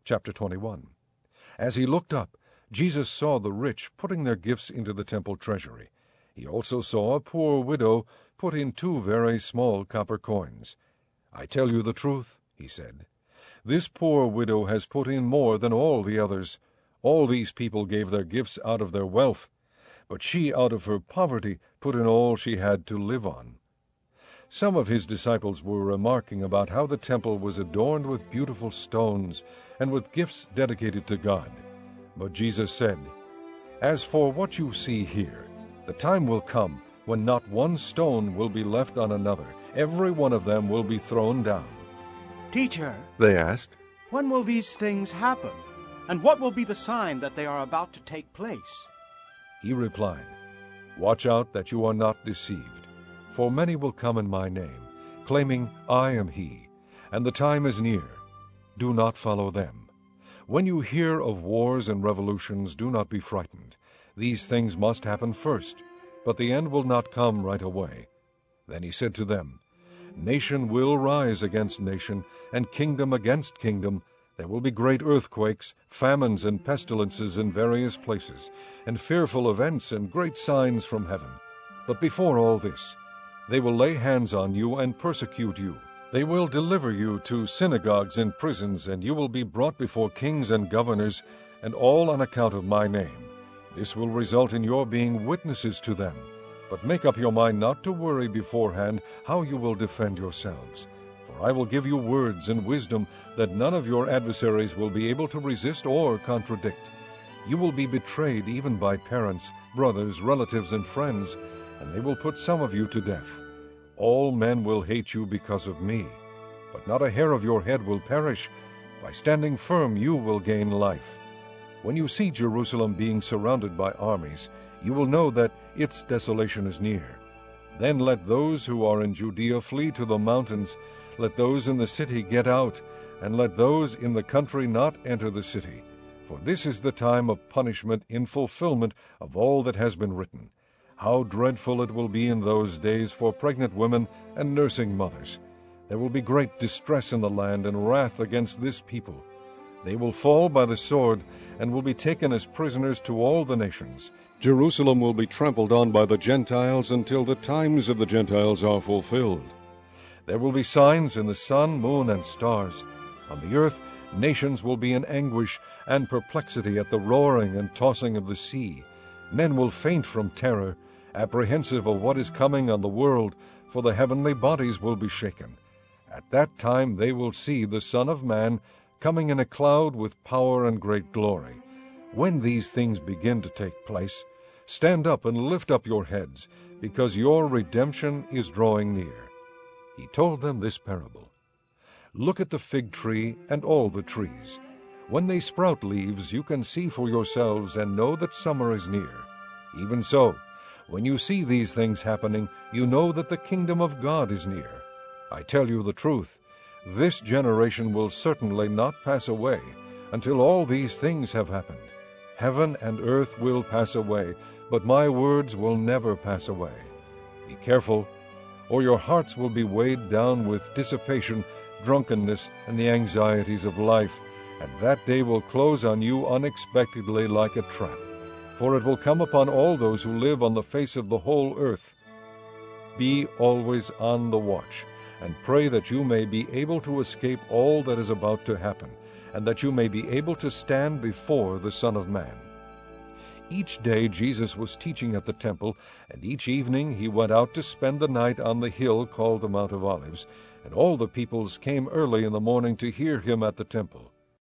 Chapter 21. As he looked up, Jesus saw the rich putting their gifts into the temple treasury. He also saw a poor widow put in 2 very small copper coins. "I tell you the truth," he said. "This poor widow has put in more than all the others. All these people gave their gifts out of their wealth, but she out of her poverty put in all she had to live on." Some of his disciples were remarking about how the temple was adorned with beautiful stones and with gifts dedicated to God. But Jesus said, "As for what you see here, the time will come when not one stone will be left on another. Every one of them will be thrown down." "Teacher," they asked, "when will these things happen? And what will be the sign that they are about to take place?" He replied, "Watch out that you are not deceived, for many will come in my name, claiming, 'I am he,' and the time is near. Do not follow them. When you hear of wars and revolutions, do not be frightened. These things must happen first, but the end will not come right away." Then he said to them, "Nation will rise against nation, and kingdom against kingdom. There will be great earthquakes, famines, and pestilences in various places, and fearful events and great signs from heaven. But before all this, they will lay hands on you and persecute you. They will deliver you to synagogues and prisons, and you will be brought before kings and governors, and all on account of my name. This will result in your being witnesses to them. But make up your mind not to worry beforehand how you will defend yourselves. For I will give you words and wisdom that none of your adversaries will be able to resist or contradict. You will be betrayed even by parents, brothers, relatives, and friends, and they will put some of you to death. All men will hate you because of me, but not a hair of your head will perish. By standing firm you will gain life. When you see Jerusalem being surrounded by armies, you will know that its desolation is near. Then let those who are in Judea flee to the mountains. Let those in the city get out, and let those in the country not enter the city. For this is the time of punishment in fulfillment of all that has been written. How dreadful it will be in those days for pregnant women and nursing mothers! There will be great distress in the land and wrath against this people. They will fall by the sword and will be taken as prisoners to all the nations. Jerusalem will be trampled on by the Gentiles until the times of the Gentiles are fulfilled. There will be signs in the sun, moon, and stars. On the earth, nations will be in anguish and perplexity at the roaring and tossing of the sea. Men will faint from terror, apprehensive of what is coming on the world, for the heavenly bodies will be shaken. At that time they will see the Son of Man coming in a cloud with power and great glory. When these things begin to take place, stand up and lift up your heads, because your redemption is drawing near." He told them this parable. "Look at the fig tree and all the trees. When they sprout leaves, you can see for yourselves and know that summer is near. Even so, when you see these things happening, you know that the kingdom of God is near. I tell you the truth, this generation will certainly not pass away until all these things have happened. Heaven and earth will pass away, but my words will never pass away. Be careful, or your hearts will be weighed down with dissipation, drunkenness, and the anxieties of life, and that day will close on you unexpectedly like a trap. For it will come upon all those who live on the face of the whole earth. Be always on the watch, and pray that you may be able to escape all that is about to happen, and that you may be able to stand before the Son of Man." Each day Jesus was teaching at the temple, and each evening he went out to spend the night on the hill called the Mount of Olives, and all the peoples came early in the morning to hear him at the temple.